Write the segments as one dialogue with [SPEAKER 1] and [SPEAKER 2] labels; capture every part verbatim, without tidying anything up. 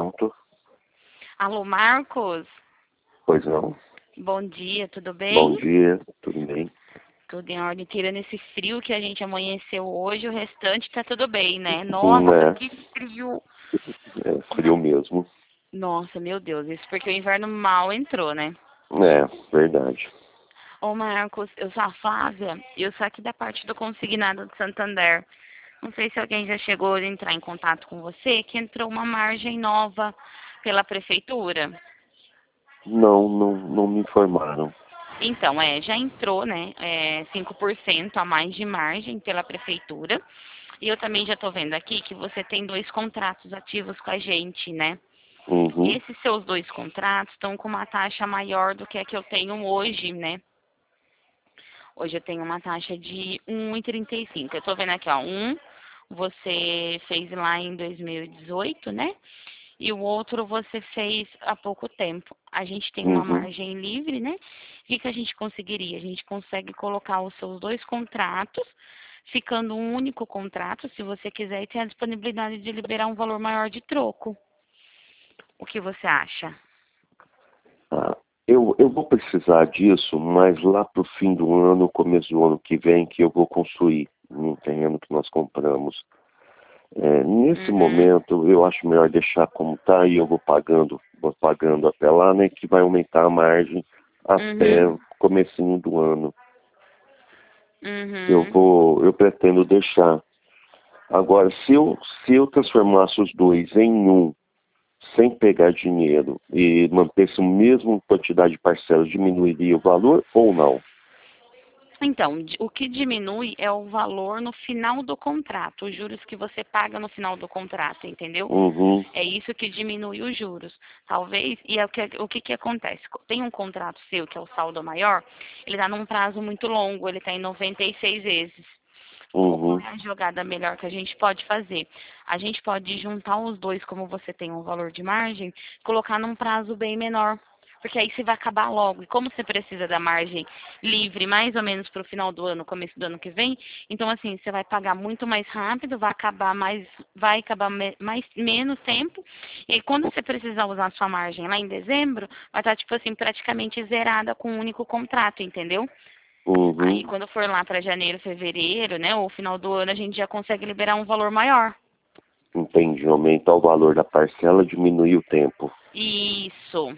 [SPEAKER 1] pronto.
[SPEAKER 2] Alô, Marcos?
[SPEAKER 1] Pois não.
[SPEAKER 2] Bom dia, tudo bem?
[SPEAKER 1] Bom dia, tudo bem?
[SPEAKER 2] Tudo em ordem, tirando esse frio que a gente amanheceu hoje, o restante tá tudo bem, né?
[SPEAKER 1] Hum,
[SPEAKER 2] Nossa,
[SPEAKER 1] é,
[SPEAKER 2] que frio!
[SPEAKER 1] é frio mesmo.
[SPEAKER 2] Nossa, meu Deus, isso porque o inverno mal entrou, né?
[SPEAKER 1] É, verdade.
[SPEAKER 2] Ô, Marcos, eu sou a Flávia, e eu sou aqui da parte do Consignado de Santander. Não sei se alguém já chegou a entrar em contato com você, que entrou uma margem nova pela prefeitura.
[SPEAKER 1] Não, não, não me informaram.
[SPEAKER 2] Então, é, já entrou, né, é, cinco por cento a mais de margem pela prefeitura. E eu também já estou vendo aqui que você tem dois contratos ativos com a gente, né?
[SPEAKER 1] Uhum,
[SPEAKER 2] Esses seus dois contratos estão com uma taxa maior do que a que eu tenho hoje, né? Hoje eu tenho uma taxa de um vírgula trinta e cinco. Eu estou vendo aqui, ó, um você fez lá em dois mil e dezoito, né? E o outro você fez há pouco tempo. A gente tem uma
[SPEAKER 1] uhum.
[SPEAKER 2] margem livre, né? O que, que a gente conseguiria? A gente consegue colocar os seus dois contratos, ficando um único contrato, se você quiser, e tem a disponibilidade de liberar um valor maior de troco. O que você acha?
[SPEAKER 1] Ah, eu, eu vou precisar disso, mas lá pro fim do ano, começo do ano que vem, que eu vou construir um terreno que nós compramos. É, nesse
[SPEAKER 2] Uhum,
[SPEAKER 1] momento, eu acho melhor deixar como tá e eu vou pagando, vou pagando até lá, né, que vai aumentar a margem até
[SPEAKER 2] uhum,
[SPEAKER 1] o comecinho do ano. Eu
[SPEAKER 2] uhum.
[SPEAKER 1] vou, eu pretendo deixar. Agora, se eu, se eu transformasse os dois em um, sem pegar dinheiro e mantesse a mesma quantidade de parcelas, diminuiria o valor ou não?
[SPEAKER 2] Então, di- o que diminui é o valor no final do contrato, os juros que você paga no final do contrato, entendeu?
[SPEAKER 1] Uhum,
[SPEAKER 2] É isso que diminui os juros. Talvez, e é o que, o que, que acontece? Tem um contrato seu, que é o saldo maior, ele está num prazo muito longo, ele está em noventa e seis vezes. Qual
[SPEAKER 1] uhum,
[SPEAKER 2] é a jogada melhor que a gente pode fazer? A gente pode juntar os dois, como você tem um valor de margem, colocar num prazo bem menor. Porque aí você vai acabar logo. E como você precisa da margem livre, mais ou menos para o final do ano, começo do ano que vem, então assim, você vai pagar muito mais rápido, vai acabar mais, vai acabar me- mais, menos tempo. E aí, quando você precisar usar a sua margem lá em dezembro, vai estar, tipo assim, praticamente zerada com um único contrato, entendeu? Aí
[SPEAKER 1] uhum.
[SPEAKER 2] quando for lá para janeiro, fevereiro, né, ou final do ano, a gente já consegue liberar um valor maior.
[SPEAKER 1] Entendi. Aumentar o valor da parcela, diminuir o tempo.
[SPEAKER 2] Isso.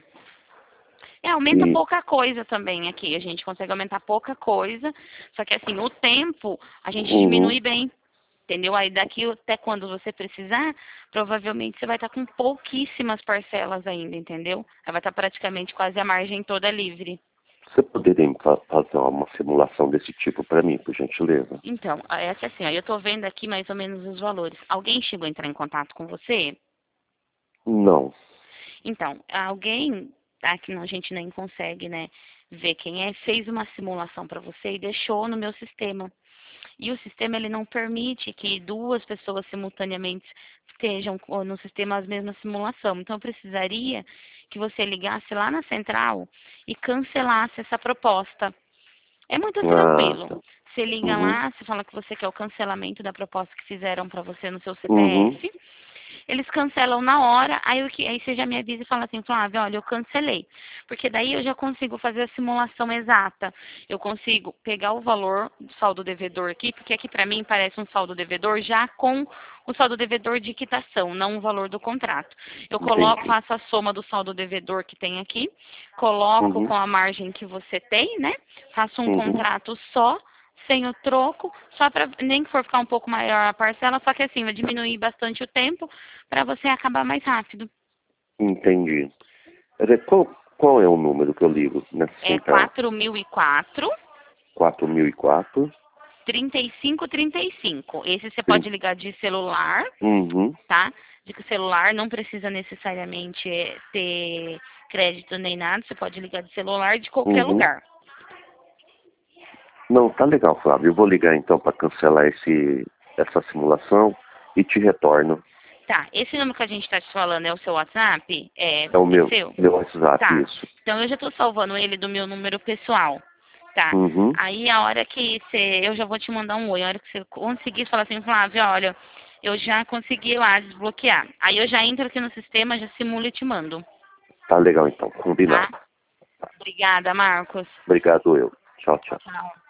[SPEAKER 2] É, aumenta
[SPEAKER 1] E,
[SPEAKER 2] pouca coisa também aqui. A gente consegue aumentar pouca coisa. Só que assim, o tempo a gente
[SPEAKER 1] uhum,
[SPEAKER 2] diminui bem. Entendeu? Aí daqui até quando você precisar, provavelmente você vai estar com pouquíssimas parcelas ainda, entendeu? Aí vai estar praticamente quase a margem toda livre.
[SPEAKER 1] você poderia me fa- fazer uma simulação desse tipo para mim, por gentileza?
[SPEAKER 2] Então, é que assim, ó, eu tô vendo aqui mais ou menos os valores. Alguém chegou a entrar em contato com você?
[SPEAKER 1] Não.
[SPEAKER 2] Então, alguém, tá, que a gente nem consegue, né, ver quem é, fez uma simulação para você e deixou no meu sistema. E o sistema ele não permite que duas pessoas simultaneamente estejam co- no sistema as mesmas simulação. Então, eu precisaria que você ligasse lá na central e cancelasse essa proposta. É muito
[SPEAKER 1] Ah,
[SPEAKER 2] tranquilo.
[SPEAKER 1] tá.
[SPEAKER 2] Você liga
[SPEAKER 1] Uhum,
[SPEAKER 2] lá, você fala que você quer o cancelamento da proposta que fizeram para você no seu
[SPEAKER 1] uhum,
[SPEAKER 2] C P F. Eles cancelam na hora, aí, o que, aí você já me avisa e fala assim, Flávia, olha, eu cancelei. Porque daí eu já consigo fazer a simulação exata. Eu consigo pegar o valor do saldo devedor aqui, porque aqui para mim parece um saldo devedor já com o saldo devedor de quitação, não o valor do contrato. Eu coloco,
[SPEAKER 1] entendi.
[SPEAKER 2] faço a soma do saldo devedor que tem aqui, coloco
[SPEAKER 1] Uhum,
[SPEAKER 2] com a margem que você tem, né? Faço um
[SPEAKER 1] uhum,
[SPEAKER 2] contrato só, sem o troco, só para nem que for ficar um pouco maior a parcela, só que assim, vai diminuir bastante o tempo para você acabar mais rápido.
[SPEAKER 1] entendi. Quer Qual, qual é o número que eu ligo nessa
[SPEAKER 2] É
[SPEAKER 1] central?
[SPEAKER 2] quatro mil e quatro,
[SPEAKER 1] quatro mil e quatro?
[SPEAKER 2] trinta e cinco trinta e cinco. Esse você pode
[SPEAKER 1] Trin-
[SPEAKER 2] ligar de celular,
[SPEAKER 1] Uhum,
[SPEAKER 2] tá? De que o celular não precisa necessariamente eh, ter crédito nem nada, você pode ligar de celular de qualquer
[SPEAKER 1] uhum.
[SPEAKER 2] lugar.
[SPEAKER 1] Não, tá legal, Flávio. Eu vou ligar então para cancelar esse, essa simulação e te retorno.
[SPEAKER 2] Tá, esse número que a gente está te falando é o seu WhatsApp? É,
[SPEAKER 1] É o
[SPEAKER 2] é
[SPEAKER 1] meu,
[SPEAKER 2] seu?
[SPEAKER 1] meu WhatsApp,
[SPEAKER 2] Tá.
[SPEAKER 1] isso.
[SPEAKER 2] Então eu já estou salvando ele do meu número pessoal. Tá.
[SPEAKER 1] Uhum,
[SPEAKER 2] Aí a hora que você. Eu já vou te mandar um oi. A hora que você conseguir falar assim, Flávia, olha, eu já consegui lá desbloquear. Aí eu já entro aqui no sistema, já simulo e te mando.
[SPEAKER 1] Tá legal então, combinado.
[SPEAKER 2] Tá? Obrigada, Marcos.
[SPEAKER 1] Obrigado eu. Tchau, tchau.
[SPEAKER 2] Tchau.